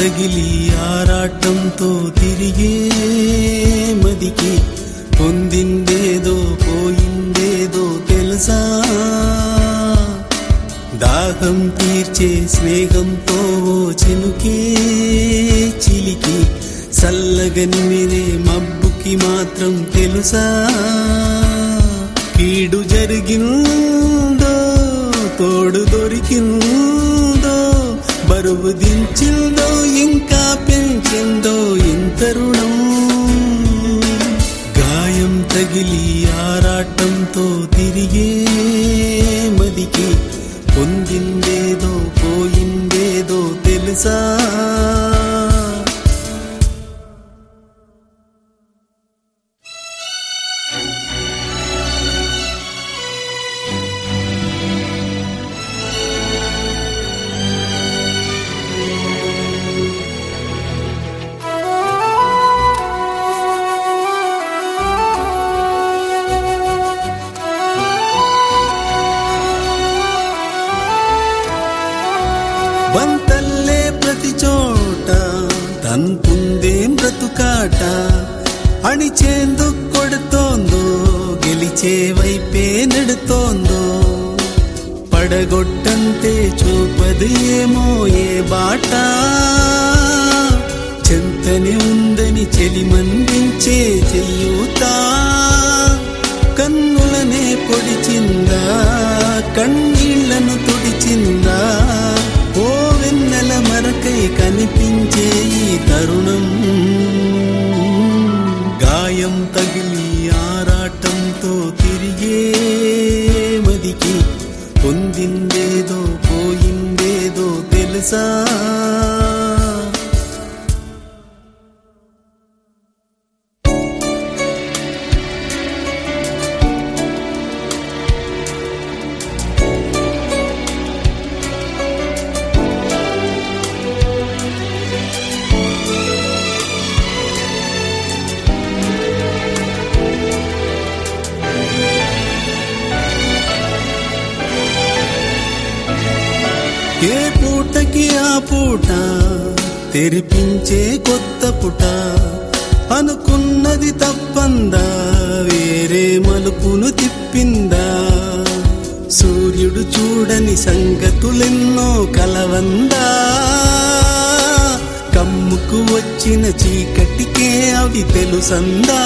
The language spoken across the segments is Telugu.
తగిలి ఆరాటంతో తిరిగే మదికి పొందిందేదో పోయిందేదో తెలుసా? దాహం తీర్చే స్నేహంతో ఓ చినుకే చిలికి చల్లగని మీరే మబ్బుకి మాత్రం తెలుసా? కీడు జరిగిందో తోడు దొరికిందో బరువు దించిందో ఇంకా పెంచిందో ఇంత రుణం. గాయం తగిలి ఆరాటంతో తిరిగే మదికి పొందిందేదో పోయిందేదో తెలుసా? బంతల్లే ప్రతి చోట తన్పుందేం బ్రతుకాట అణిచేందుకు కొడుతోందో గెలిచే వైపే నెడుతోందో పడగొట్టంతే చూపదు ఏమో ఏ బాట చెంతనే ఉందని చెలిమందించే చెయ్యూతా కన్నులనే పొడిచిందా కన్నీళ్లను తుడిచిందా ఓ వెన్నెల మరకై కనిపించే ఈ తరుణం. గాయం తగిలి ఆరాటంతో తిరిగే మదికి పొందిందేదో పోయిందేదో తెలుసా? ఏ పూటకి ఆ పూట తెరిపించే కొత్త పుట అనుకున్నది తప్పందా వేరే మలుపును తిప్పిందా? సూర్యుడు చూడని సంగతులెన్నో కలవందా కమ్ముకు వచ్చిన చీకటికే అవి తెలుసందా?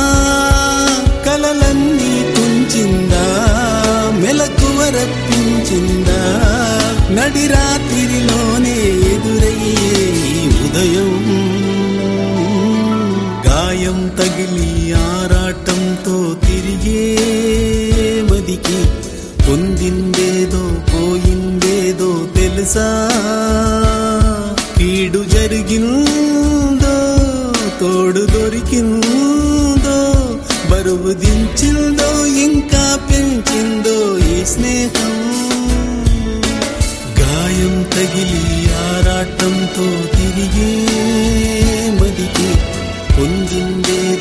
కలలన్నీ తుంచిందా మెలకువ రప్పించిందా? నడి రాత్రిలోనే ఎదురయ్యే ఉదయం. గాయం తగిలి ఆరాటంతో తిరిగే మదికి పొందిందేదో పోయిందేదో తెలుసా? కీడు జరిగిందో తోడు దొరికిందో బరువు దించిందో ఇంకా పెంచిందో ఈ స్నేహం. గాయం తగిలి ఆరాటంతో తిరిగే మదికి పొందిందే